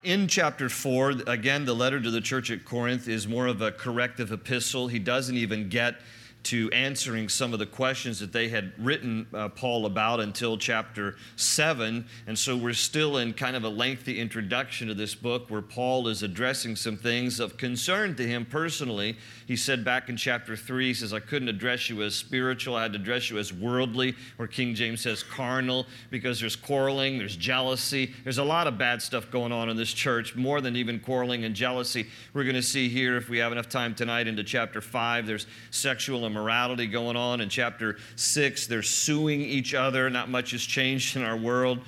In chapter 4, again, the letter to the church at Corinth is more of a corrective epistle. He doesn't even get to answering some of the questions that they had written Paul about until chapter 7. And so we're still in kind of a lengthy introduction to this book where Paul is addressing some things of concern to him personally. He said back in chapter 3, he says, I couldn't address you as spiritual, I had to address you as worldly, or King James says carnal, because there's quarreling, there's jealousy. There's a lot of bad stuff going on in this church, more than even quarreling and jealousy. We're going to see here, if we have enough time tonight, into chapter 5, there's sexual immorality going on. In chapter 6, they're suing each other. Not much has changed in our world.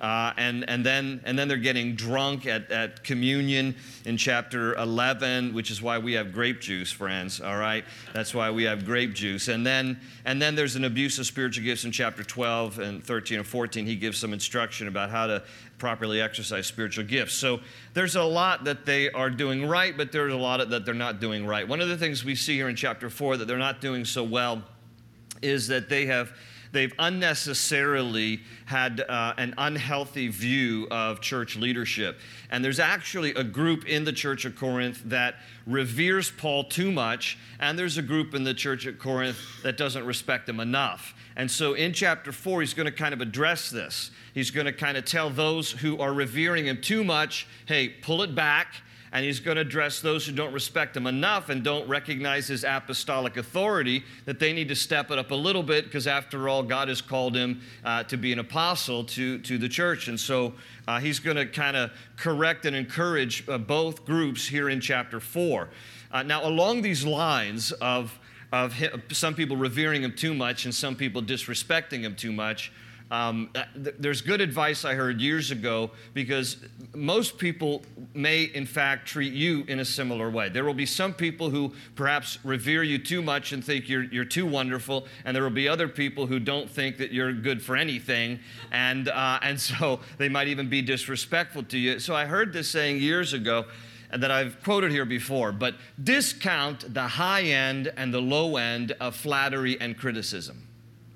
And then they're getting drunk at communion in chapter 11, which is why we have grape juice, friends, all right? That's why we have grape juice. And then there's an abuse of spiritual gifts in chapter 12 and 13 and 14. He gives some instruction about how to properly exercise spiritual gifts. So there's a lot that they are doing right, but there's a lot that they're not doing right. One of the things we see here in chapter 4 that they're not doing so well is that they've unnecessarily had an unhealthy view of church leadership. And there's actually a group in the church of Corinth that reveres Paul too much, and there's a group in the church at Corinth that doesn't respect him enough. And so in chapter 4, he's going to kind of address this. He's going to kind of tell those who are revering him too much, hey, pull it back. And he's going to address those who don't respect him enough and don't recognize his apostolic authority, that they need to step it up a little bit, because after all, God has called him to be an apostle to the church. And so he's going to kind of correct and encourage both groups here in chapter 4. Now, along these lines of some people revering him too much and some people disrespecting him too much, there's good advice I heard years ago, because most people may, in fact, treat you in a similar way. There will be some people who perhaps revere you too much and think you're too wonderful, and there will be other people who don't think that you're good for anything, and so they might even be disrespectful to you. So I heard this saying years ago, and that I've quoted here before, but discount the high end and the low end of flattery and criticism,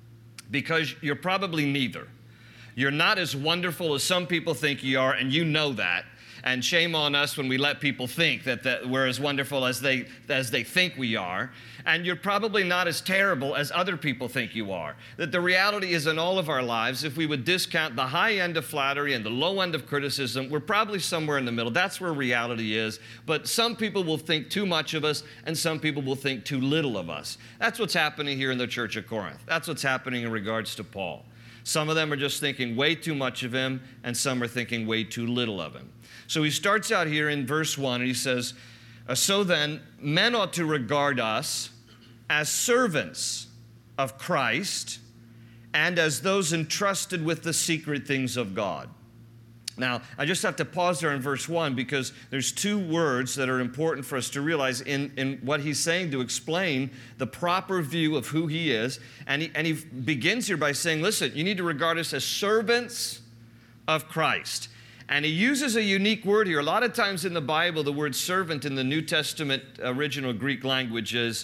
because you're probably neither. You're not as wonderful as some people think you are, and you know that. And shame on us when we let people think that we're as wonderful as they think we are. And you're probably not as terrible as other people think you are. That the reality is, in all of our lives, if we would discount the high end of flattery and the low end of criticism, we're probably somewhere in the middle. That's where reality is. But some people will think too much of us, and some people will think too little of us. That's what's happening here in the church of Corinth. That's what's happening in regards to Paul. Some of them are just thinking way too much of him, and some are thinking way too little of him. So he starts out here in verse 1, and he says, so then, men ought to regard us as servants of Christ and as those entrusted with the secret things of God. Now, I just have to pause there in verse 1, because there's two words that are important for us to realize in what he's saying to explain the proper view of who he is. And he begins here by saying, listen, you need to regard us as servants of Christ. And he uses a unique word here. A lot of times in the Bible, the word servant in the New Testament original Greek language is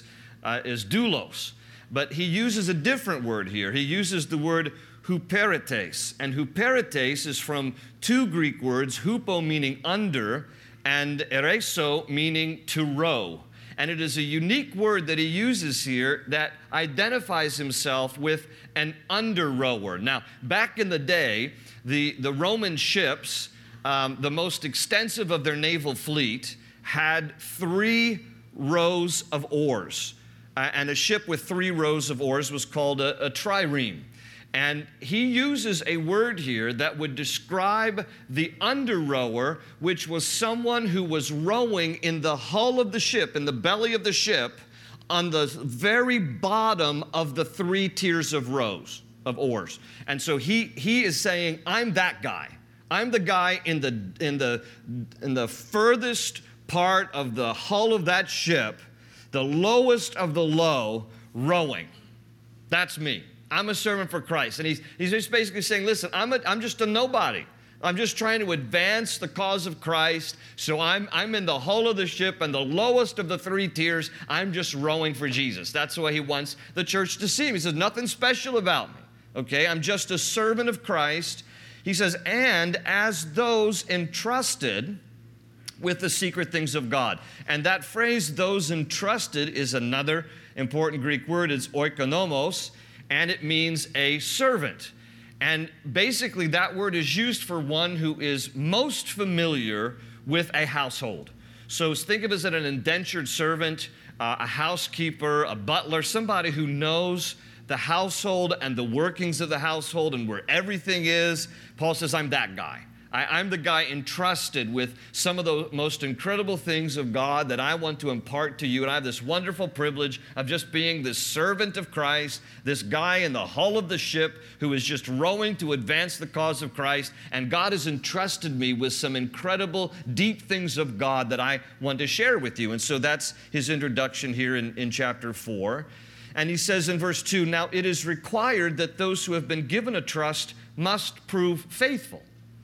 doulos. But he uses a different word here. He uses the word huperetes. And huperetes is from two Greek words, hupo meaning under, and ereso meaning to row. And it is a unique word that he uses here that identifies himself with an under rower. Now, back in the day, the Roman ships, the most extensive of their naval fleet, had 3 rows of oars. And a ship with 3 rows of oars was called a trireme. And he uses a word here that would describe the under rower, which was someone who was rowing in the hull of the ship, in the belly of the ship, on the very bottom of the 3 tiers of rows of oars. And so he is saying, I'm that guy. I'm the guy in the furthest part of the hull of that ship, the lowest of the low, rowing. That's me. I'm a servant for Christ. And he's just basically saying, listen, I'm just a nobody. I'm just trying to advance the cause of Christ. So I'm in the hull of the ship, and the lowest of the 3 tiers, I'm just rowing for Jesus. That's the way he wants the church to see him. He says, nothing special about me. Okay, I'm just a servant of Christ. He says, and as those entrusted with the secret things of God. And that phrase, those entrusted, is another important Greek word. It's oikonomos, and it means a servant. And basically that word is used for one who is most familiar with a household. So think of it as an indentured servant, a housekeeper, a butler, somebody who knows the household and the workings of the household and where everything is. Paul says, I'm that guy. I'm the guy entrusted with some of the most incredible things of God that I want to impart to you. And I have this wonderful privilege of just being this servant of Christ, this guy in the hull of the ship who is just rowing to advance the cause of Christ. And God has entrusted me with some incredible, deep things of God that I want to share with you. And so that's his introduction here in chapter 4. And he says in verse 2, now it is required that those who have been given a trust must prove faithful.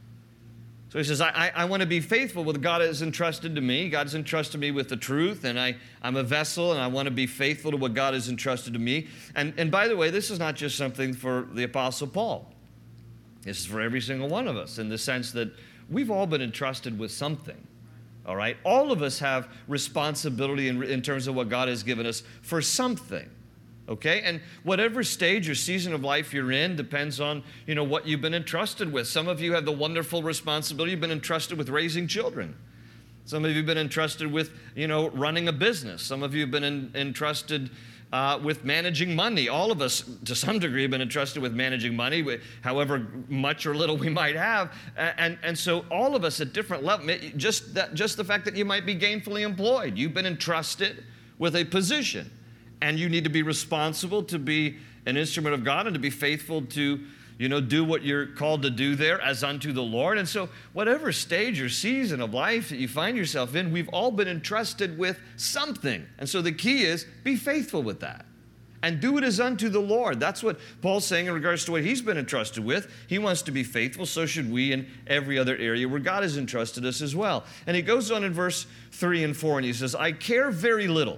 So he says, I want to be faithful with what God has entrusted to me. God has entrusted me with the truth, and I'm a vessel, and I want to be faithful to what God has entrusted to me. And by the way, this is not just something for the Apostle Paul. This is for every single one of us in the sense that we've all been entrusted with something, all right? All of us have responsibility in terms of what God has given us for something. Okay, and whatever stage or season of life you're in depends on, what you've been entrusted with. Some of you have the wonderful responsibility. You've been entrusted with raising children. Some of you have been entrusted with, running a business. Some of you have been entrusted with managing money. All of us, to some degree, have been entrusted with managing money, however much or little we might have. And so all of us at different levels, just the fact that you might be gainfully employed. You've been entrusted with a position. And you need to be responsible to be an instrument of God and to be faithful to, do what you're called to do there as unto the Lord. And so whatever stage or season of life that you find yourself in, we've all been entrusted with something. And so the key is be faithful with that and do it as unto the Lord. That's what Paul's saying in regards to what he's been entrusted with. He wants to be faithful. So should we in every other area where God has entrusted us as well. And he goes on in verse 3 and 4 and he says, I care very little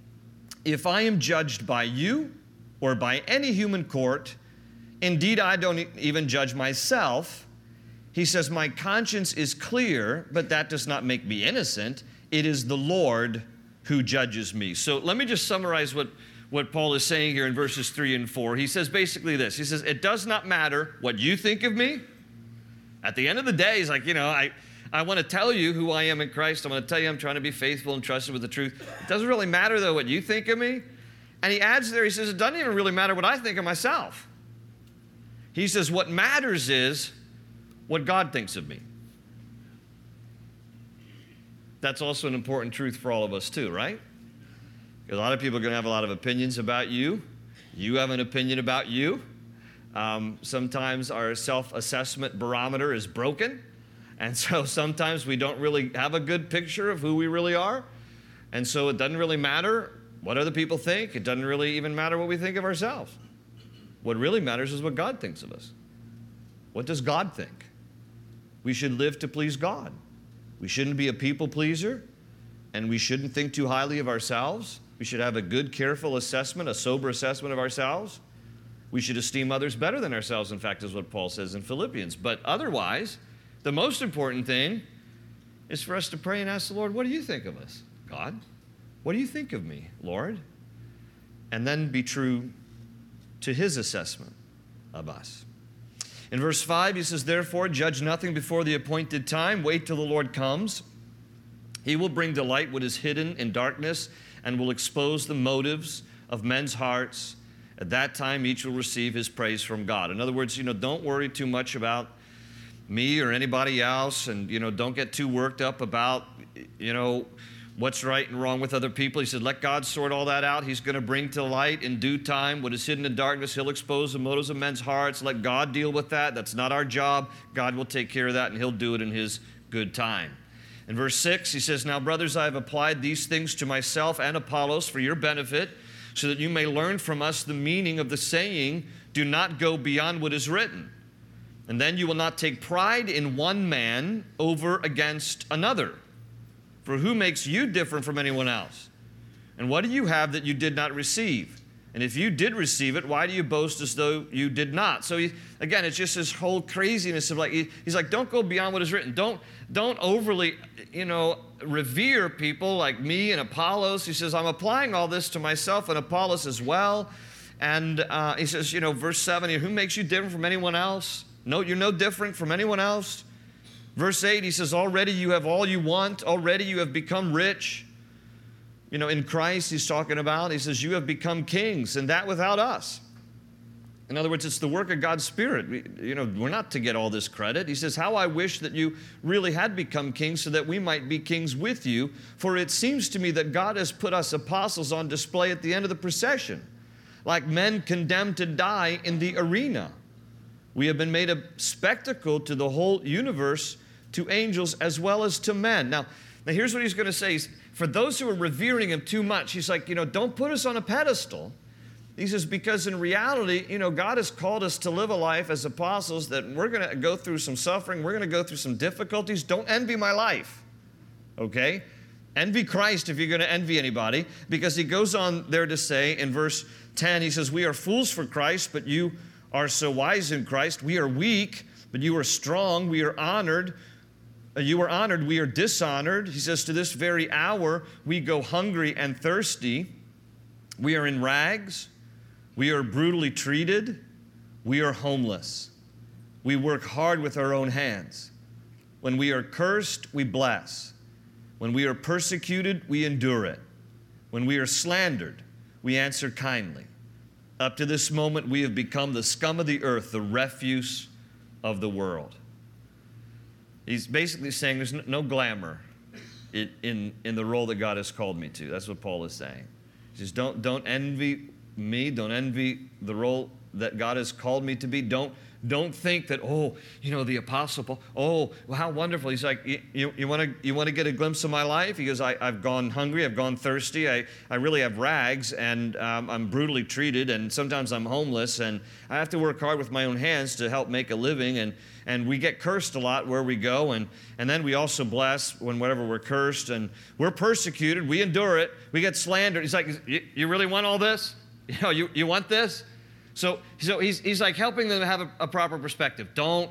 if I am judged by you or by any human court. Indeed, I don't even judge myself. He says, my conscience is clear, but that does not make me innocent. It is the Lord who judges me. So let me just summarize what Paul is saying here in verses 3 and 4. He says basically this. He says, it does not matter what you think of me. At the end of the day, he's like, I want to tell you who I am in Christ. I want to tell you I'm trying to be faithful and trusted with the truth. It doesn't really matter, though, what you think of me. And he adds there, he says, it doesn't even really matter what I think of myself. He says, what matters is what God thinks of me. That's also an important truth for all of us, too, right? Because a lot of people are going to have a lot of opinions about you. You have an opinion about you. Sometimes our self-assessment barometer is broken. And so sometimes we don't really have a good picture of who we really are. And so it doesn't really matter what other people think. It doesn't really even matter what we think of ourselves. What really matters is what God thinks of us. What does God think? We should live to please God. We shouldn't be a people pleaser, and we shouldn't think too highly of ourselves. We should have a good, careful assessment, a sober assessment of ourselves. We should esteem others better than ourselves, in fact, is what Paul says in Philippians. But otherwise, the most important thing is for us to pray and ask the Lord, what do you think of us, God? What do you think of me, Lord? And then be true to his assessment of us. In verse 5, he says, therefore, judge nothing before the appointed time. Wait till the Lord comes. He will bring to light what is hidden in darkness and will expose the motives of men's hearts. At that time, each will receive his praise from God. In other words, don't worry too much about me or anybody else, and don't get too worked up about what's right and wrong with other people. He said, let God sort all that out. He's going to bring to light in due time what is hidden in darkness. He'll expose the motives of men's hearts. Let God deal with that. That's not our job. God will take care of that, and he'll do it in his good time. In verse 6, he says, now, brothers, I have applied these things to myself and Apollos for your benefit, so that you may learn from us the meaning of the saying, do not go beyond what is written. And then you will not take pride in one man over against another. For who makes you different from anyone else? And what do you have that you did not receive? And if you did receive it, why do you boast as though you did not? So again, it's just this whole craziness of like, he's like, don't go beyond what is written. Don't overly, revere people like me and Apollos. He says, I'm applying all this to myself and Apollos as well. And he says, verse 7, who makes you different from anyone else? No, you're no different from anyone else. Verse 8, he says, already you have all you want. Already you have become rich. In Christ he's talking about. He says, you have become kings, and that without us. In other words, it's the work of God's Spirit. We're not to get all this credit. He says, how I wish that you really had become kings so that we might be kings with you. For it seems to me that God has put us apostles on display at the end of the procession, like men condemned to die in the arena. We have been made a spectacle to the whole universe, to angels as well as to men. Now here's what he's going to say. For those who are revering him too much, he's like, don't put us on a pedestal. He says, because in reality, God has called us to live a life as apostles that we're going to go through some suffering. We're going to go through some difficulties. Don't envy my life, okay? Envy Christ if you're going to envy anybody, because he goes on there to say in verse 10, he says, we are fools for Christ, but you are so wise in Christ. We are weak, but you are strong. We are honored. You are honored, we are dishonored. He says, to this very hour, we go hungry and thirsty. We are in rags. We are brutally treated. We are homeless. We work hard with our own hands. When we are cursed, we bless. When we are persecuted, we endure it. When we are slandered, we answer kindly. Up to this moment, we have become the scum of the earth, the refuse of the world. He's basically saying there's no glamour in the role that God has called me to. That's what Paul is saying. He says, don't envy me. Don't envy the role that God has called me to be. Don't think that, the Apostle Paul, well, how wonderful. He's like, you want to get a glimpse of my life? He goes, I've gone hungry, I've gone thirsty, I really have rags, and I'm brutally treated, and sometimes I'm homeless, and I have to work hard with my own hands to help make a living, and we get cursed a lot where we go, and then we also bless whenever we're cursed, and we're persecuted, we endure it, we get slandered. He's like, you really want all this? You want this? So he's like helping them have a proper perspective. Don't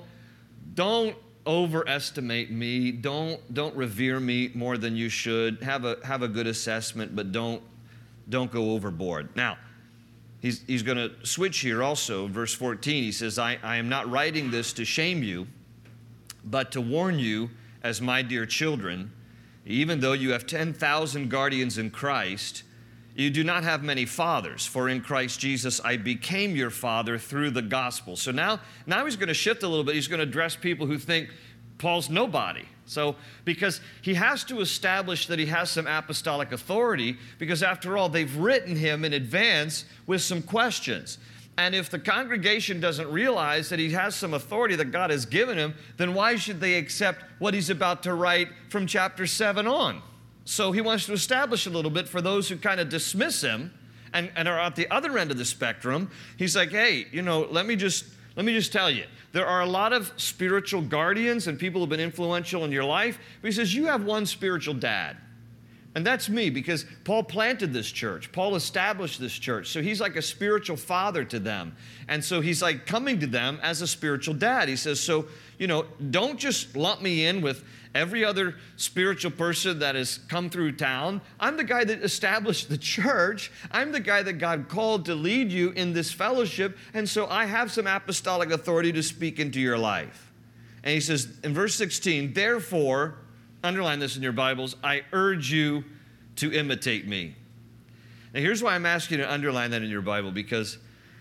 overestimate me. Don't revere me more than you should. Have a good assessment, but don't go overboard. Now, he's going to switch here also. Verse 14, he says, I am not writing this to shame you, but to warn you as my dear children, even though you have 10,000 guardians in Christ, you do not have many fathers, for in Christ Jesus I became your father through the gospel. So now he's going to shift a little bit. He's going to address people who think Paul's nobody. So because he has to establish that he has some apostolic authority, because after all, they've written him in advance with some questions. And if the congregation doesn't realize that he has some authority that God has given him, then why should they accept what he's about to write from chapter 7 on? So he wants to establish a little bit for those who kind of dismiss him and are at the other end of the spectrum. He's like, hey, let me just tell you, there are a lot of spiritual guardians and people who have been influential in your life. But he says, you have one spiritual dad. And that's me, because Paul planted this church. Paul established this church. So he's like a spiritual father to them. And so he's like coming to them as a spiritual dad. He says, so, don't just lump me in with every other spiritual person that has come through town. I'm the guy that established the church. I'm the guy that God called to lead you in this fellowship. And so I have some apostolic authority to speak into your life. And he says in verse 16, therefore, underline this in your Bibles, I urge you to imitate me. Now here's why I'm asking you to underline that in your Bible, because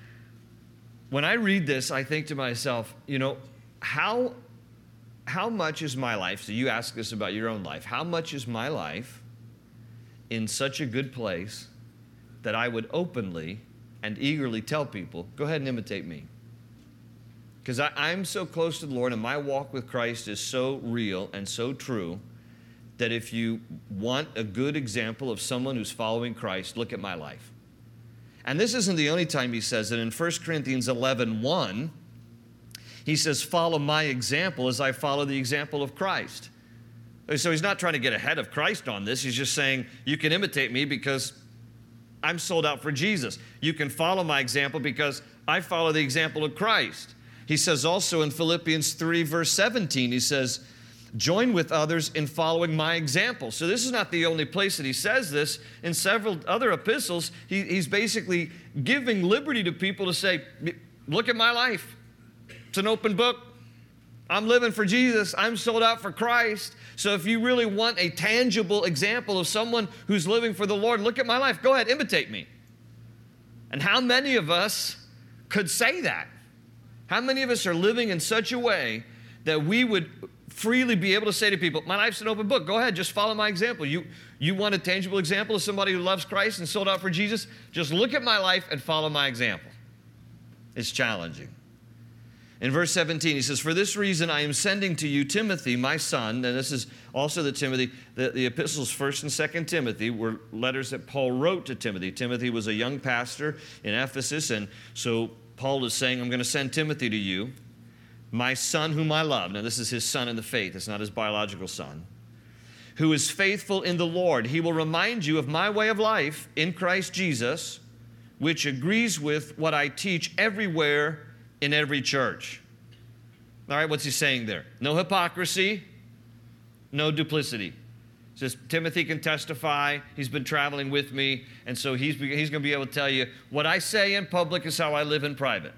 when I read this, I think to myself, how much is my life, so you ask this about your own life, how much is my life in such a good place that I would openly and eagerly tell people, go ahead and imitate me? Because I'm so close to the Lord and my walk with Christ is so real and so true that if you want a good example of someone who's following Christ, look at my life. And this isn't the only time he says it. In 1 Corinthians 11:1, he says, follow my example as I follow the example of Christ. So he's not trying to get ahead of Christ on this. He's just saying, you can imitate me because I'm sold out for Jesus. You can follow my example because I follow the example of Christ. He says also in Philippians 3, verse 17, he says, join with others in following my example. So this is not the only place that he says this. In several other epistles, he's basically giving liberty to people to say, look at my life. It's an open book. I'm living for Jesus. I'm sold out for Christ. So if you really want a tangible example of someone who's living for the Lord, look at my life. Go ahead, imitate me. And how many of us could say that? How many of us are living in such a way that we would freely be able to say to people, my life's an open book. Go ahead, just follow my example. You want a tangible example of somebody who loves Christ and sold out for Jesus? Just look at my life and follow my example. It's challenging. In verse 17, he says, for this reason I am sending to you Timothy, my son. And this is also the epistles 1st and 2nd Timothy were letters that Paul wrote to Timothy. Timothy was a young pastor in Ephesus, and so Paul is saying, I'm going to send Timothy to you, my son whom I love. Now this is his son in the faith. It's not his biological son. Who is faithful in the Lord. He will remind you of my way of life in Christ Jesus, which agrees with what I teach everywhere in every church. All right, what's he saying there? No hypocrisy, no duplicity. Says Timothy can testify. He's been traveling with me, and so he's going to be able to tell you what I say in public is how I live in private.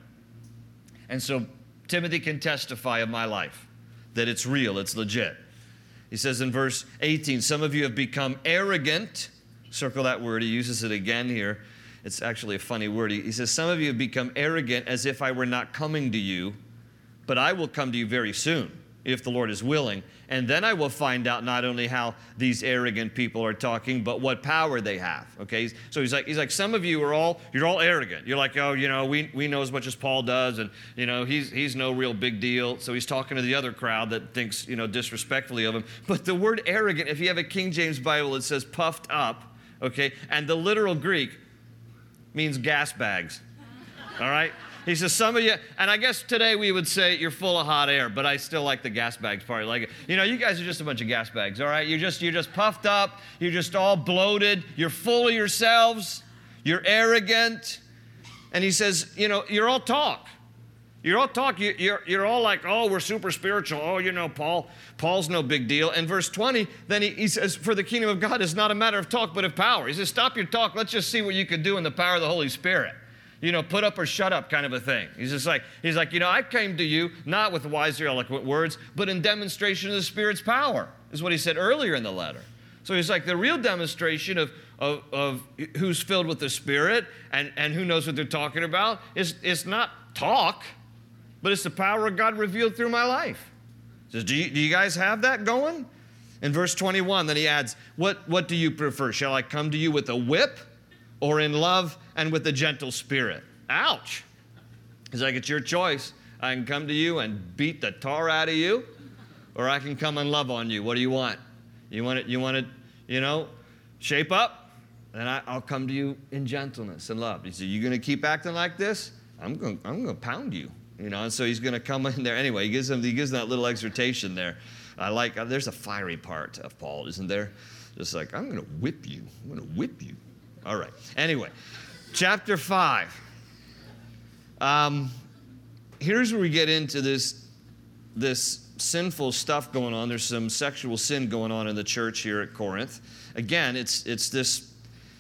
And so Timothy can testify of my life, that it's real, it's legit. He says in verse 18, some of you have become arrogant. Circle that word. He uses it again here. It's actually a funny word. He says, some of you have become arrogant as if I were not coming to you, but I will come to you very soon, if the Lord is willing. And then I will find out not only how these arrogant people are talking, but what power they have. Okay? So he's like, some of you you're all arrogant. You're like, oh, we know as much as Paul does, and he's no real big deal. So he's talking to the other crowd that thinks, disrespectfully of him. But the word arrogant, if you have a King James Bible, it says puffed up, okay? And the literal Greek means gas bags. All right? He says, some of you, and I guess today we would say you're full of hot air, but I still like the gas bags part. Like, you guys are just a bunch of gas bags, all right? You're just puffed up. You're just all bloated. You're full of yourselves. You're arrogant. And he says, you're all talk. You're all talk. You're all like, oh, we're super spiritual. Oh, Paul's no big deal. And verse 20, then he says, for the kingdom of God is not a matter of talk, but of power. He says, stop your talk. Let's just see what you can do in the power of the Holy Spirit. Put up or shut up kind of a thing. He's like, I came to you not with wise or eloquent words, but in demonstration of the Spirit's power, is what he said earlier in the letter. So he's like, the real demonstration of who's filled with the Spirit and who knows what they're talking about is not talk, but it's the power of God revealed through my life. He says, do you guys have that going? In verse 21, then he adds, what do you prefer? Shall I come to you with a whip, or in love and with a gentle spirit? Ouch. He's like, it's your choice. I can come to you and beat the tar out of you, or I can come and love on you. What do you want? You want it, shape up? Then I'll come to you in gentleness and love. He said, you going to keep acting like this? I'm going to pound you. And so he's going to come in there. Anyway, he gives them that little exhortation there. There's a fiery part of Paul, isn't there? Just like, I'm going to whip you. I'm going to whip you. All right. Anyway, chapter 5. Here's where we get into this sinful stuff going on. There's some sexual sin going on in the church here at Corinth. Again, it's this,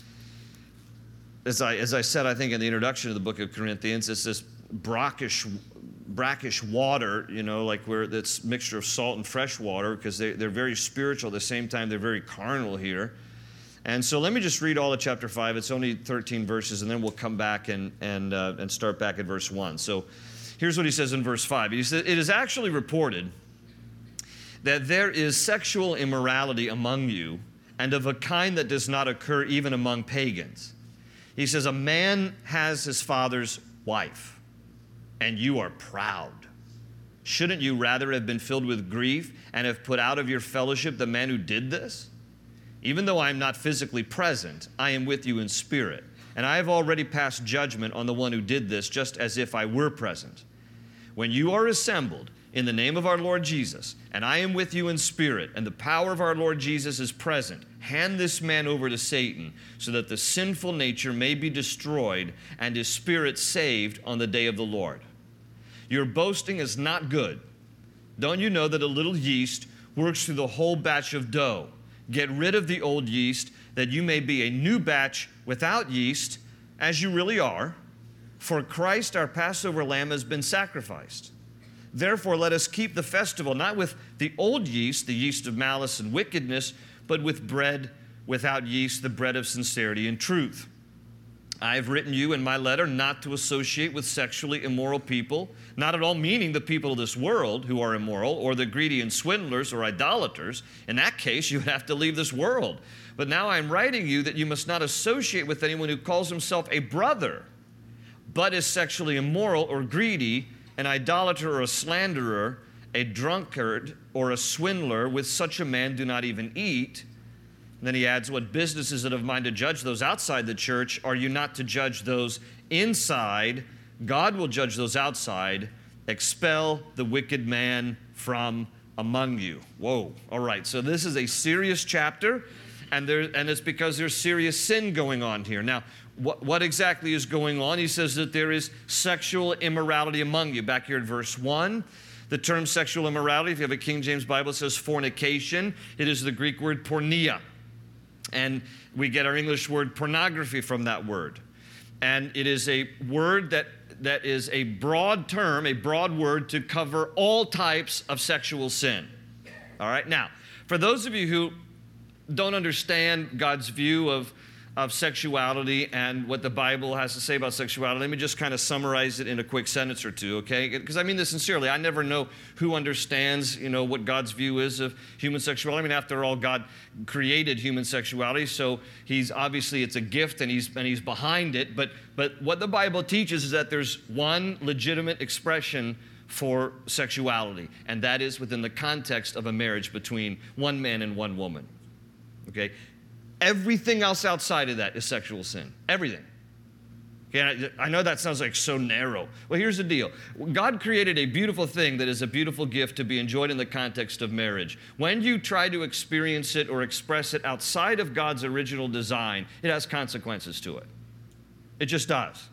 as I said, I think in the introduction of the book of Corinthians, it's this brackish water, like where it's mixture of salt and fresh water, because they're very spiritual at the same time they're very carnal here. And so let me just read all of chapter 5. It's only 13 verses, and then we'll come back and start back at verse 1. So here's what he says in verse 5. He says, it is actually reported that there is sexual immorality among you, and of a kind that does not occur even among pagans. He says, a man has his father's wife, and you are proud. Shouldn't you rather have been filled with grief and have put out of your fellowship the man who did this? Even though I am not physically present, I am with you in spirit, and I have already passed judgment on the one who did this, just as if I were present. When you are assembled, in the name of our Lord Jesus, and I am with you in spirit, and the power of our Lord Jesus is present, hand this man over to Satan, so that the sinful nature may be destroyed and his spirit saved on the day of the Lord. Your boasting is not good. Don't you know that a little yeast works through the whole batch of dough? Get rid of the old yeast, that you may be a new batch without yeast, as you really are. For Christ, our Passover lamb, has been sacrificed. Therefore, let us keep the festival, not with the old yeast, the yeast of malice and wickedness, but with bread without yeast, the bread of sincerity and truth. I have written you in my letter not to associate with sexually immoral people, not at all meaning the people of this world who are immoral, or the greedy and swindlers or idolaters. In that case, you would have to leave this world. But now I am writing you that you must not associate with anyone who calls himself a brother, but is sexually immoral or greedy, an idolater or a slanderer, a drunkard or a swindler. With such a man do not even eat. And then he adds, what business is it of mine to judge those outside the church? Are you not to judge those inside? God will judge those outside. Expel the wicked man from among you. Whoa. All right. So this is a serious chapter, and it's because there's serious sin going on here. Now, what exactly is going on? He says that there is sexual immorality among you. Back here at verse 1, the term sexual immorality, if you have a King James Bible, it says fornication. It is the Greek word porneia. And we get our English word pornography from that word. And it is a word that is a broad term, a broad word to cover all types of sexual sin. All right? Now, for those of you who don't understand God's view of sexuality and what the Bible has to say about sexuality, let me just kind of summarize it in a quick sentence or two, okay? Because I mean this sincerely. I never know who understands, what God's view is of human sexuality. I mean, after all, God created human sexuality, so it's a gift, and he's behind it. But what the Bible teaches is that there's one legitimate expression for sexuality, and that is within the context of a marriage between one man and one woman, okay? Everything else outside of that is sexual sin. Everything. Okay, I know that sounds like so narrow. Well, here's the deal. God created a beautiful thing that is a beautiful gift to be enjoyed in the context of marriage. When you try to experience it or express it outside of God's original design, it has consequences to it. It just does.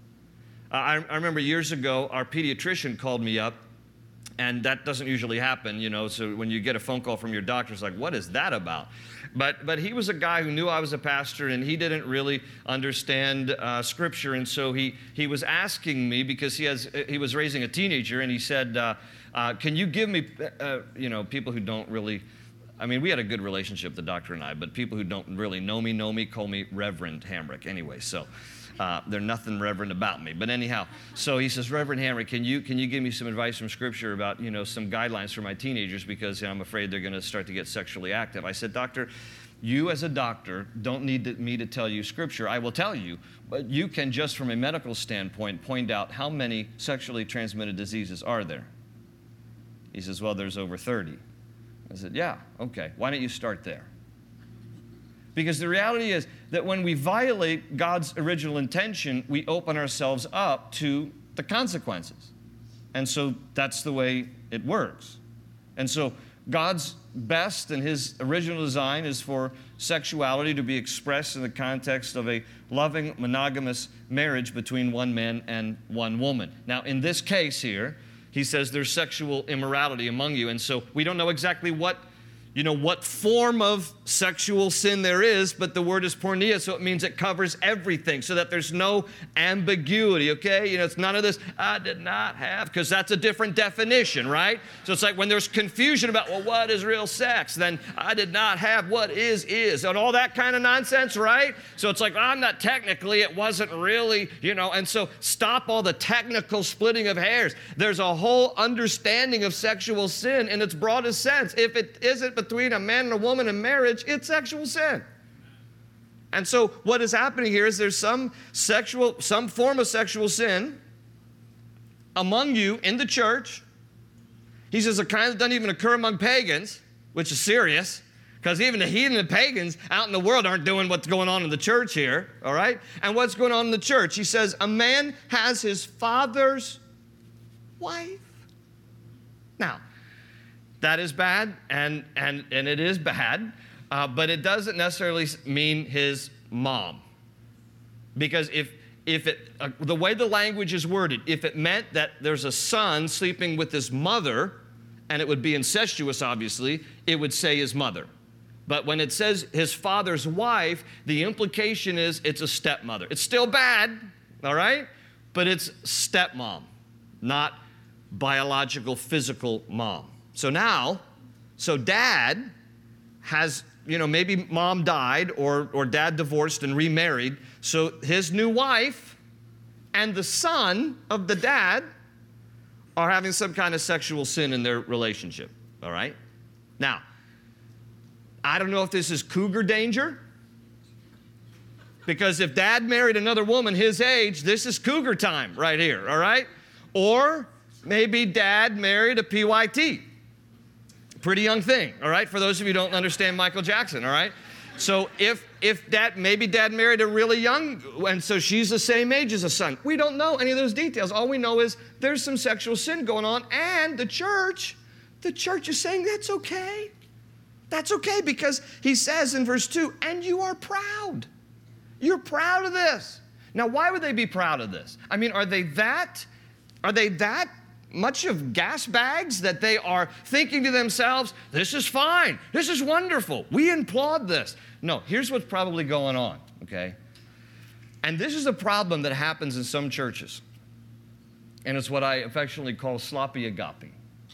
I remember years ago, our pediatrician called me up, and that doesn't usually happen, so when you get a phone call from your doctor, it's like, what is that about? But he was a guy who knew I was a pastor, and he didn't really understand Scripture, and so he was asking me, because he was raising a teenager, and he said, can you give me, people who don't really, we had a good relationship, the doctor and I, but people who don't really know me, call me Reverend Hamrick anyway, so they're nothing reverend about me. But anyhow, so he says, Reverend Hamrick, can you give me some advice from Scripture about, some guidelines for my teenagers, because I'm afraid they're going to start to get sexually active. I said, Doctor, you as a doctor don't need me to tell you Scripture. I will tell you, but you can just from a medical standpoint point out how many sexually transmitted diseases are there. He says, well, there's over 30. I said, yeah, okay. Why don't you start there? Because the reality is that when we violate God's original intention, we open ourselves up to the consequences. And so that's the way it works. And so God's best and his original design is for sexuality to be expressed in the context of a loving, monogamous marriage between one man and one woman. Now, in this case here, he says there's sexual immorality among you. And so we don't know exactly what form of sexual sin there is, but the word is porneia, so it means it covers everything, so that there's no ambiguity, okay? It's none of this, I did not have, because that's a different definition, right? So it's like when there's confusion about, well, what is real sex? Then I did not have, what is, and all that kind of nonsense, right? So it's like, I'm not technically, it wasn't really, and so stop all the technical splitting of hairs. There's a whole understanding of sexual sin in its broadest sense. If it isn't between a man and a woman in marriage, it's sexual sin. And so what is happening here is there's some form of sexual sin among you in the church. He says the kind that doesn't even occur among pagans, which is serious, because even the heathen and pagans out in the world aren't doing what's going on in the church here, all right? And what's going on in the church? He says a man has his father's wife. Now, that is bad, and it is bad, but it doesn't necessarily mean his mom. Because if the way the language is worded, if it meant that there's a son sleeping with his mother, and it would be incestuous, obviously, it would say his mother. But when it says his father's wife, the implication is it's a stepmother. It's still bad, all right? But it's stepmom, not biological, physical mom. So dad has, maybe mom died or dad divorced and remarried. So his new wife and the son of the dad are having some kind of sexual sin in their relationship, all right? Now, I don't know if this is cougar danger, because if dad married another woman his age, this is cougar time right here, all right? Or maybe dad married a PYT, pretty young thing, all right? For those of you who don't understand Michael Jackson, all right? So maybe dad married a really young, and so she's the same age as a son. We don't know any of those details. All we know is there's some sexual sin going on, and the church is saying that's okay. That's okay, because he says in verse 2, and you are proud. You're proud of this. Now, why would they be proud of this? I mean, are they that much of gas bags that they are thinking to themselves, this is fine, this is wonderful, we applaud this? No, here's what's probably going on, okay? And this is a problem that happens in some churches. And it's what I affectionately call sloppy agape.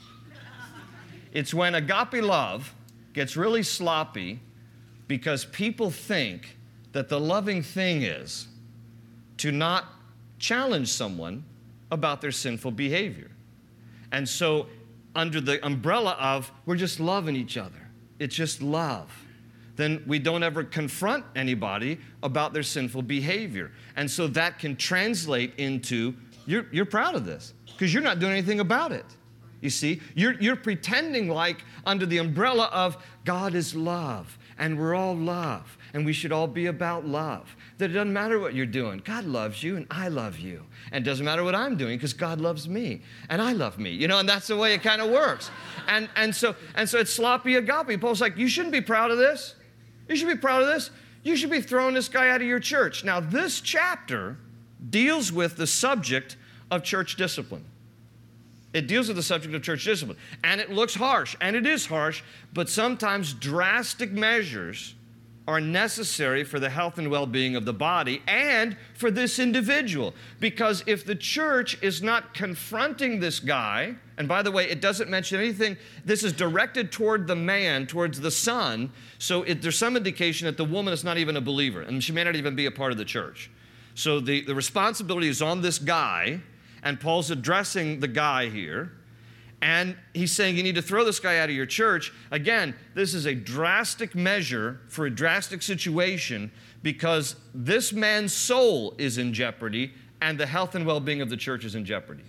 It's when agape love gets really sloppy because people think that the loving thing is to not challenge someone about their sinful behavior. And so under the umbrella of we're just loving each other, it's just love, then we don't ever confront anybody about their sinful behavior. And so that can translate into you're proud of this because you're not doing anything about it. You see, you're pretending like under the umbrella of God is love and we're all love and we should all be about love. That it doesn't matter what you're doing. God loves you and I love you. And it doesn't matter what I'm doing because God loves me and I love me. And that's the way it kind of works. And so it's sloppy agape. Paul's like, you shouldn't be proud of this. You should be proud of this. You should be throwing this guy out of your church. Now, this chapter deals with the subject of church discipline. It deals with the subject of church discipline. And it looks harsh, and it is harsh, but sometimes drastic measures are necessary for the health and well-being of the body and for this individual. Because if the church is not confronting this guy, and by the way, it doesn't mention anything, this is directed toward the man, towards the son, so there's some indication that the woman is not even a believer, and she may not even be a part of the church. So the responsibility is on this guy, and Paul's addressing the guy here. And he's saying you need to throw this guy out of your church. Again, this is a drastic measure for a drastic situation because this man's soul is in jeopardy and the health and well-being of the church is in jeopardy.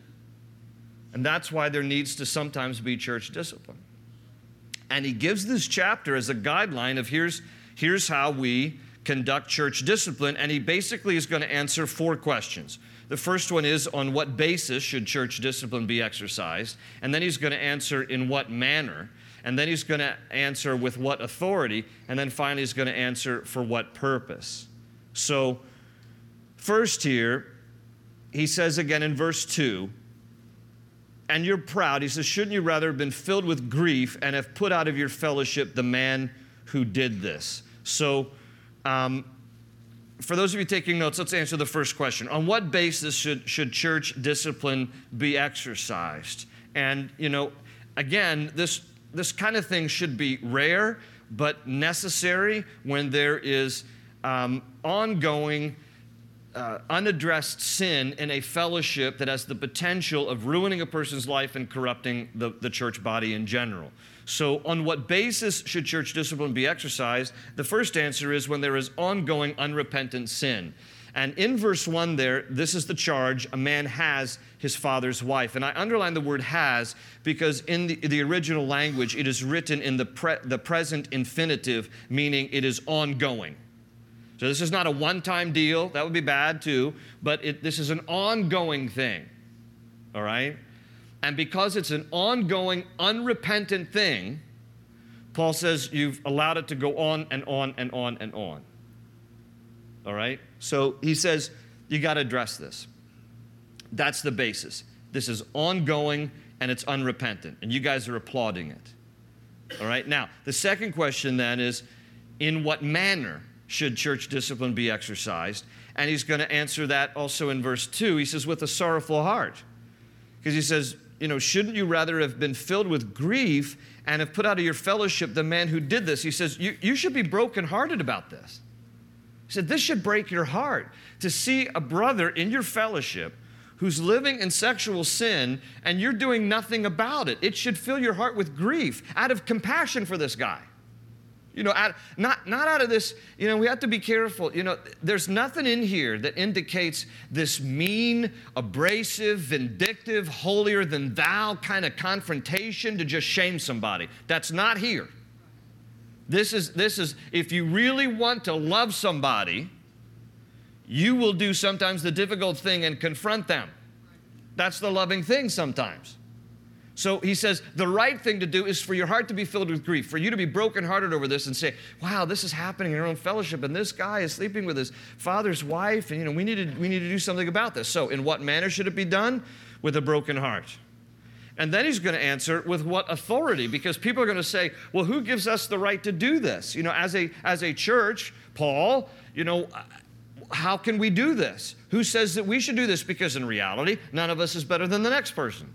And that's why there needs to sometimes be church discipline. And he gives this chapter as a guideline of here's how we conduct church discipline. And he basically is going to answer 4 questions. The first one is, on what basis should church discipline be exercised? And then he's going to answer in what manner. And then he's going to answer with what authority. And then finally he's going to answer for what purpose. So first here, he says again in verse 2, and you're proud. He says, shouldn't you rather have been filled with grief and have put out of your fellowship the man who did this? So, for those of you taking notes, let's answer the first question. On what basis should church discipline be exercised? And, again, this kind of thing should be rare but necessary when there is ongoing unaddressed sin in a fellowship that has the potential of ruining a person's life and corrupting the church body in general. So on what basis should church discipline be exercised? The first answer is when there is ongoing unrepentant sin. And in verse 1 there, this is the charge: a man has his father's wife. And I underline the word has because in the original language, it is written in the present infinitive, meaning it is ongoing. So this is not a one-time deal. That would be bad too. But this is an ongoing thing. All right? And because it's an ongoing, unrepentant thing, Paul says you've allowed it to go on and on and on and on. All right? So he says you got to address this. That's the basis. This is ongoing and it's unrepentant. And you guys are applauding it. All right? Now, the second question then is, in what manner should church discipline be exercised? And he's going to answer that also in verse 2. He says, with a sorrowful heart. Because he says, shouldn't you rather have been filled with grief and have put out of your fellowship the man who did this? He says, you should be brokenhearted about this. He said, this should break your heart to see a brother in your fellowship who's living in sexual sin and you're doing nothing about it. It should fill your heart with grief out of compassion for this guy. Not out of this, we have to be careful. There's nothing in here that indicates this mean, abrasive, vindictive, holier than thou kind of confrontation to just shame somebody. That's not here. This is, if you really want to love somebody, you will do sometimes the difficult thing and confront them. That's the loving thing sometimes. So he says the right thing to do is for your heart to be filled with grief, for you to be brokenhearted over this and say, wow, this is happening in our own fellowship, and this guy is sleeping with his father's wife, and we need to do something about this. So in what manner should it be done? With a broken heart. And then he's going to answer with what authority, because people are going to say, well, who gives us the right to do this? As a church, Paul, how can we do this? Who says that we should do this? Because in reality, none of us is better than the next person.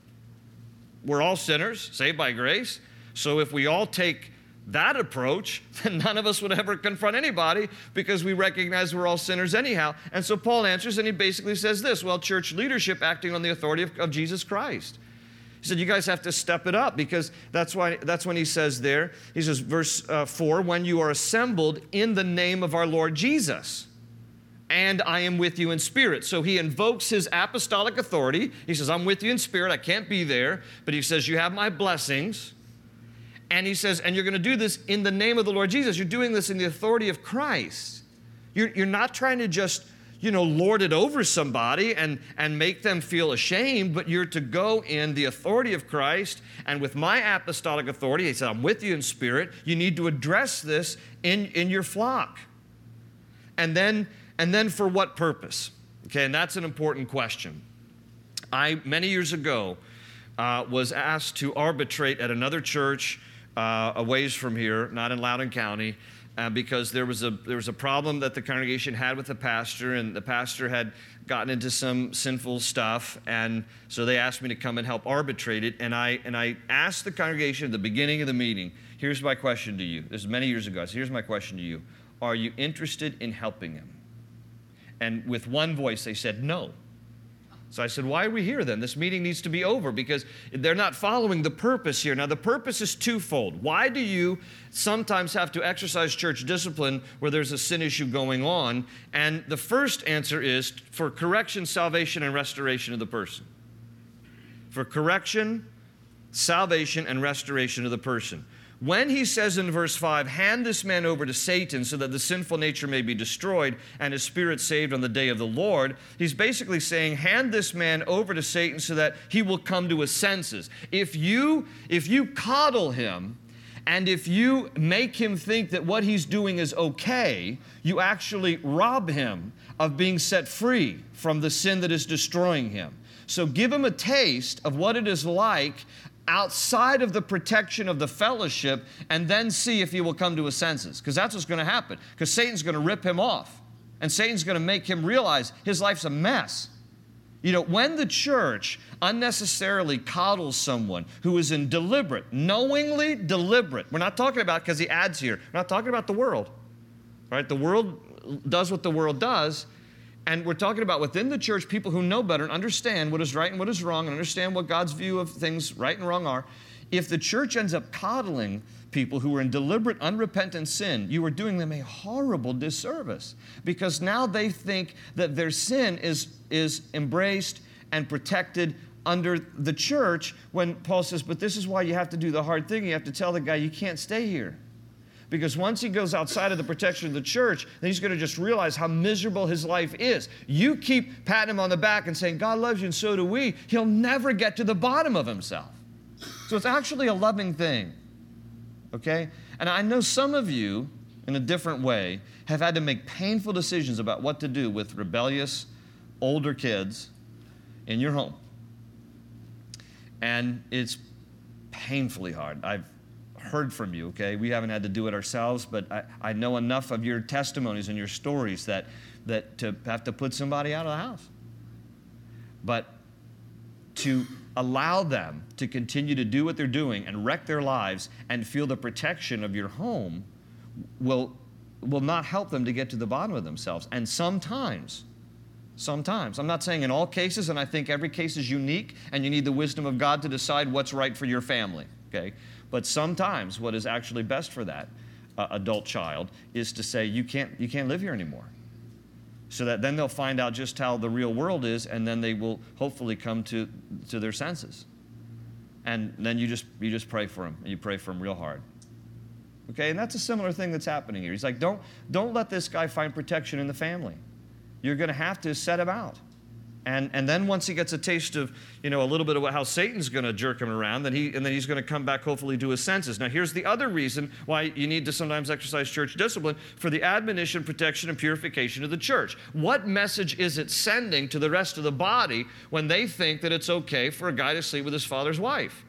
We're all sinners, saved by grace. So if we all take that approach, then none of us would ever confront anybody because we recognize we're all sinners anyhow. And so Paul answers, and he basically says this, well, church leadership acting on the authority of Jesus Christ. He said, you guys have to step it up, because that's when he says there, he says, verse 4, when you are assembled in the name of our Lord Jesus, and I am with you in spirit. So he invokes his apostolic authority. He says, I'm with you in spirit. I can't be there. But he says, you have my blessings. And he says, and you're going to do this in the name of the Lord Jesus. You're doing this in the authority of Christ. You're not trying to just, lord it over somebody and make them feel ashamed, but you're to go in the authority of Christ. And with my apostolic authority, he said, I'm with you in spirit. You need to address this in your flock. And then for what purpose? Okay, and that's an important question. Many years ago, was asked to arbitrate at another church a ways from here, not in Loudoun County, because there was a problem that the congregation had with the pastor, and the pastor had gotten into some sinful stuff, and so they asked me to come and help arbitrate it. And I asked the congregation at the beginning of the meeting, here's my question to you. This is many years ago. So here's my question to you. Are you interested in helping him? And with one voice, they said, no. So I said, why are we here then? This meeting needs to be over, because they're not following the purpose here. Now, the purpose is twofold. Why do you sometimes have to exercise church discipline where there's a sin issue going on? And the first answer is for correction, salvation, and restoration of the person. For correction, salvation, and restoration of the person. When he says in verse 5, hand this man over to Satan so that the sinful nature may be destroyed and his spirit saved on the day of the Lord, he's basically saying, hand this man over to Satan so that he will come to his senses. If you coddle him and if you make him think that what he's doing is okay, you actually rob him of being set free from the sin that is destroying him. So give him a taste of what it is like outside of the protection of the fellowship, and then see if he will come to his senses. Because that's what's going to happen. Because Satan's going to rip him off. And Satan's going to make him realize his life's a mess. When the church unnecessarily coddles someone who is in knowingly deliberate, we're not talking about, because he adds here, we're not talking about the world. Right? The world does what the world does. And we're talking about within the church, people who know better and understand what is right and what is wrong and understand what God's view of things right and wrong are. If the church ends up coddling people who are in deliberate, unrepentant sin, you are doing them a horrible disservice, because now they think that their sin is embraced and protected under the church, when Paul says, but this is why you have to do the hard thing. You have to tell the guy, you can't stay here. Because once he goes outside of the protection of the church, then he's going to just realize how miserable his life is. You keep patting him on the back and saying, God loves you and so do we, he'll never get to the bottom of himself. So it's actually a loving thing, okay? And I know some of you, in a different way, have had to make painful decisions about what to do with rebellious, older kids in your home. And it's painfully hard. I've heard from you, okay? We haven't had to do it ourselves, but I know enough of your testimonies and your stories that to have to put somebody out of the house. But to allow them to continue to do what they're doing and wreck their lives and feel the protection of your home will not help them to get to the bottom of themselves. And sometimes, I'm not saying in all cases, and I think every case is unique, and you need the wisdom of God to decide what's right for your family, okay? But sometimes what is actually best for that adult child is to say, you can't live here anymore. So that then they'll find out just how the real world is, and then they will hopefully come to their senses. And then you just pray for them, and you pray for them real hard. Okay, and that's a similar thing that's happening here. He's like, don't let this guy find protection in the family. You're going to have to set him out. And then once he gets a taste of, a little bit of how Satan's going to jerk him around, then he's going to come back hopefully to his senses. Now, here's the other reason why you need to sometimes exercise church discipline: for the admonition, protection, and purification of the church. What message is it sending to the rest of the body when they think that it's okay for a guy to sleep with his father's wife?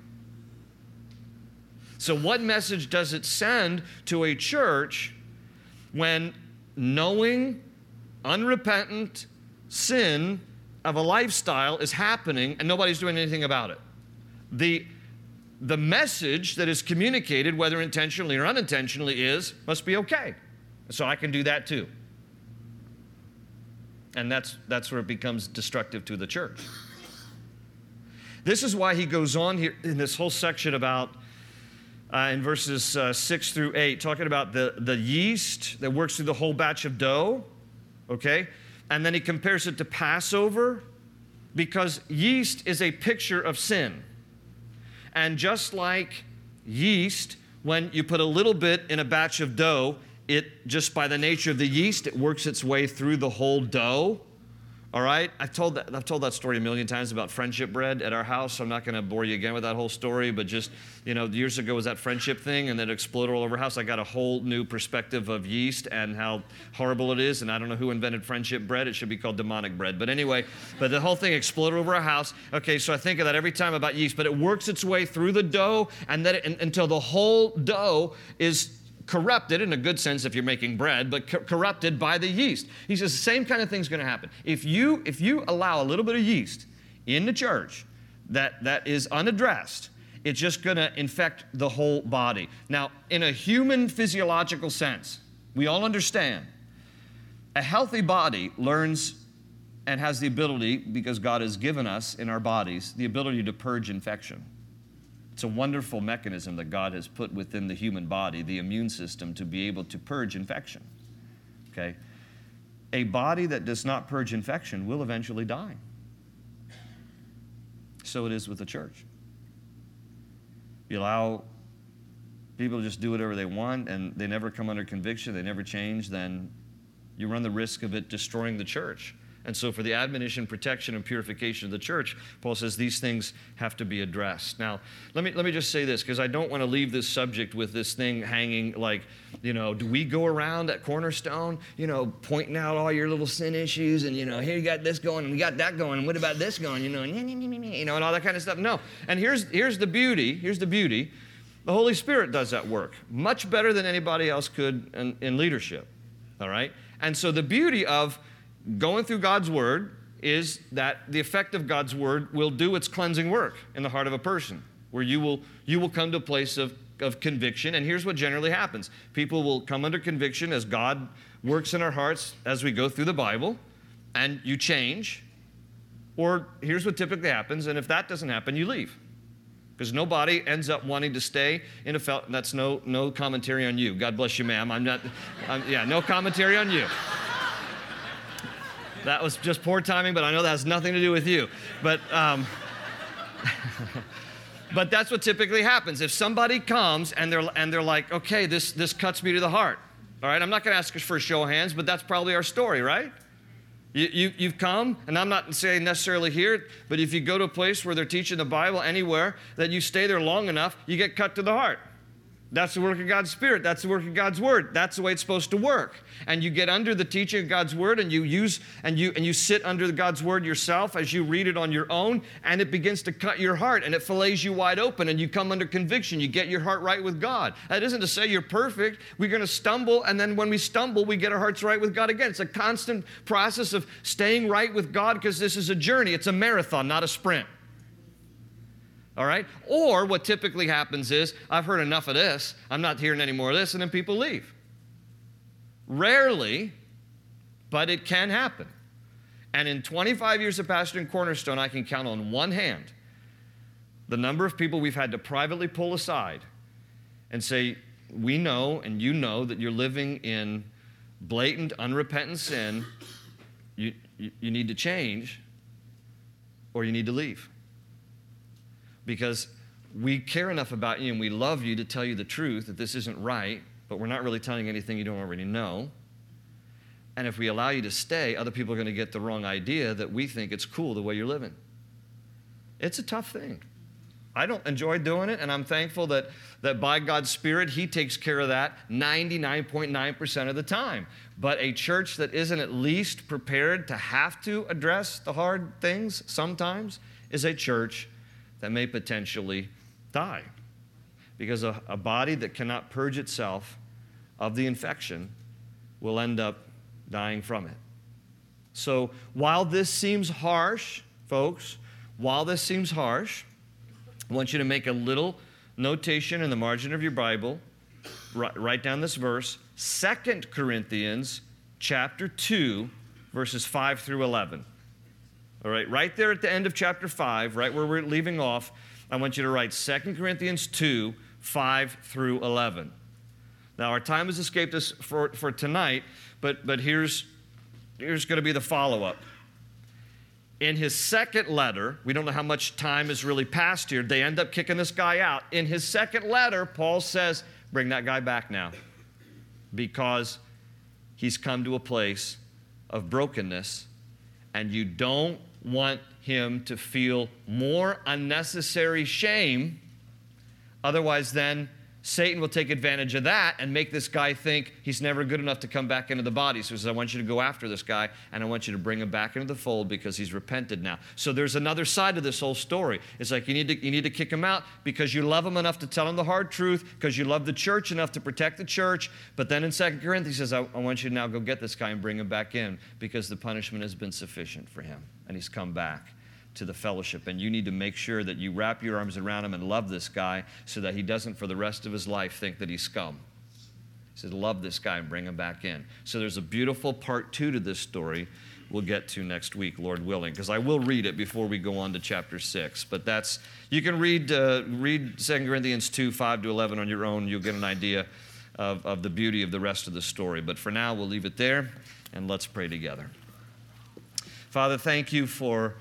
So what message does it send to a church when knowing, unrepentant sin of a lifestyle is happening and nobody's doing anything about it? The message that is communicated, whether intentionally or unintentionally, must be okay. So I can do that too. And that's where it becomes destructive to the church. This is why he goes on here in this whole section about, in verses 6 through 8, talking about the yeast that works through the whole batch of dough, okay? And then he compares it to Passover, because yeast is a picture of sin. And just like yeast, when you put a little bit in a batch of dough, it just by the nature of the yeast, it works its way through the whole dough. All right? I've told that story a million times about friendship bread at our house, so I'm not going to bore you again with that whole story, but just, years ago was that friendship thing, and then it exploded all over our house. I got a whole new perspective of yeast and how horrible it is, and I don't know who invented friendship bread. It should be called demonic bread. But anyway, the whole thing exploded over our house. Okay, so I think of that every time about yeast, but it works its way through the dough and then until the whole dough is corrupted, in a good sense if you're making bread, but corrupted by the yeast. He says the same kind of thing's going to happen. If you allow a little bit of yeast in the church that is unaddressed, it's just going to infect the whole body. Now, in a human physiological sense, we all understand a healthy body learns and has the ability, because God has given us in our bodies, the ability to purge infection. It's a wonderful mechanism that God has put within the human body, the immune system, to be able to purge infection. Okay? A body that does not purge infection will eventually die. So it is with the church. You allow people to just do whatever they want and they never come under conviction, they never change, then you run the risk of it destroying the church. And so for the admonition, protection, and purification of the church, Paul says these things have to be addressed. Now, let me just say this, because I don't want to leave this subject with this thing hanging like, do we go around at Cornerstone, pointing out all your little sin issues and, here you got this going and we got that going and what about this going, and all that kind of stuff. No. And here's the beauty. The Holy Spirit does that work much better than anybody else could in leadership. All right? And so the beauty of going through God's Word is that the effect of God's Word will do its cleansing work in the heart of a person, where you will come to a place of conviction. And here's what generally happens. People will come under conviction as God works in our hearts as we go through the Bible, and you change. Or here's what typically happens, and if that doesn't happen, you leave. Because nobody ends up wanting to stay in a that's no commentary on you. God bless you, ma'am. No commentary on you. That was just poor timing, but I know that has nothing to do with you. But But that's what typically happens. If somebody comes and they're like, okay, this cuts me to the heart. All right, I'm not going to ask for a show of hands, but that's probably our story, right? You've come, and I'm not saying necessarily here, but if you go to a place where they're teaching the Bible anywhere, that you stay there long enough, you get cut to the heart. That's the work of God's Spirit. That's the work of God's Word. That's the way it's supposed to work. And you get under the teaching of God's Word, and you sit under God's Word yourself as you read it on your own, and it begins to cut your heart, and it fillets you wide open, and you come under conviction. You get your heart right with God. That isn't to say you're perfect. We're going to stumble, and then when we stumble, we get our hearts right with God again. It's a constant process of staying right with God, because this is a journey. It's a marathon, not a sprint. All right? Or what typically happens is, I've heard enough of this, I'm not hearing any more of this, and then people leave. Rarely, but it can happen. And in 25 years of pastoring Cornerstone, I can count on one hand the number of people we've had to privately pull aside and say, we know and you know that you're living in blatant, unrepentant sin. You need to change, or you need to leave. Because we care enough about you and we love you to tell you the truth that this isn't right, but we're not really telling you anything you don't already know. And if we allow you to stay, other people are going to get the wrong idea that we think it's cool the way you're living. It's a tough thing. I don't enjoy doing it, and I'm thankful that by God's Spirit, He takes care of that 99.9% of the time. But a church that isn't at least prepared to have to address the hard things sometimes is a church that may potentially die. Because a body that cannot purge itself of the infection will end up dying from it. So while this seems harsh, folks, I want you to make a little notation in the margin of your Bible. Write down this verse, 2 Corinthians chapter 2, verses 5 through 11. All right, right there at the end of chapter 5, right where we're leaving off, I want you to write 2 Corinthians 2, 5 through 11. Now, our time has escaped us for tonight, but here's going to be the follow-up. In his second letter, we don't know how much time has really passed here. They end up kicking this guy out. In his second letter, Paul says, bring that guy back now, because he's come to a place of brokenness, and you don't want him to feel more unnecessary shame. Otherwise, then Satan will take advantage of that and make this guy think he's never good enough to come back into the body. So he says, I want you to go after this guy, and I want you to bring him back into the fold because he's repented now. So there's another side to this whole story. It's like you need to kick him out because you love him enough to tell him the hard truth, because you love the church enough to protect the church. But then in 2 Corinthians, he says, I want you to now go get this guy and bring him back in, because the punishment has been sufficient for him, and he's come back to the fellowship. And you need to make sure that you wrap your arms around him and love this guy so that he doesn't for the rest of his life think that he's scum. He says, love this guy and bring him back in. So there's a beautiful part 2 to this story we'll get to next week, Lord willing, because I will read it before we go on to chapter 6. But you can read 2 Corinthians 2, 5 to 11 on your own. You'll get an idea of the beauty of the rest of the story. But for now, we'll leave it there, and let's pray together. Father, thank you for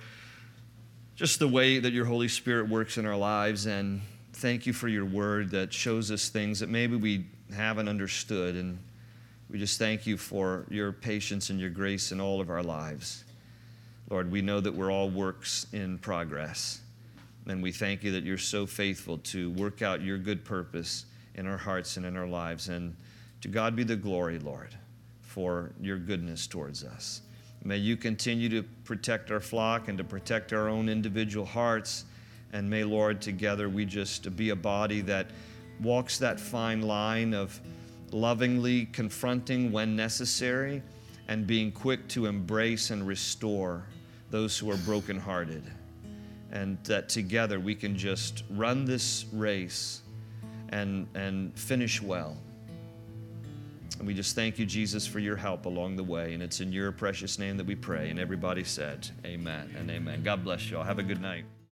just the way that your Holy Spirit works in our lives, and thank you for your word that shows us things that maybe we haven't understood, and we just thank you for your patience and your grace in all of our lives. Lord, we know that we're all works in progress, and we thank you that you're so faithful to work out your good purpose in our hearts and in our lives, and to God be the glory, Lord, for your goodness towards us. May you continue to protect our flock and to protect our own individual hearts. And may, Lord, together we just be a body that walks that fine line of lovingly confronting when necessary and being quick to embrace and restore those who are brokenhearted. And that together we can just run this race and finish well. And we just thank you, Jesus, for your help along the way. And it's in your precious name that we pray. And everybody said, amen and amen. God bless you all. Have a good night.